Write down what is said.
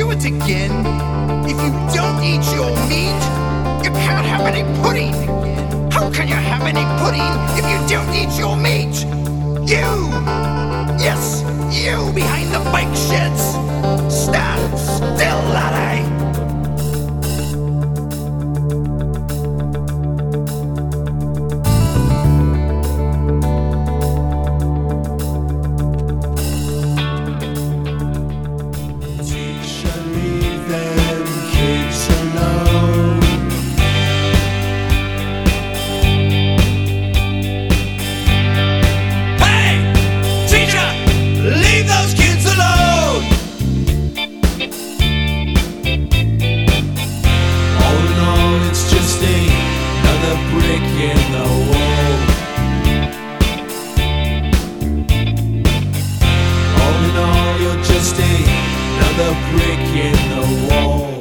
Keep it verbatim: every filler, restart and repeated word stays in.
do it again. If you don't eat your meat, you can't have any pudding. How can you have any pudding if you don't eat your meat? You! Yes, you behind the bike sheds! Stand still, laddie! In the wall. All in all, you're just another brick in the wall.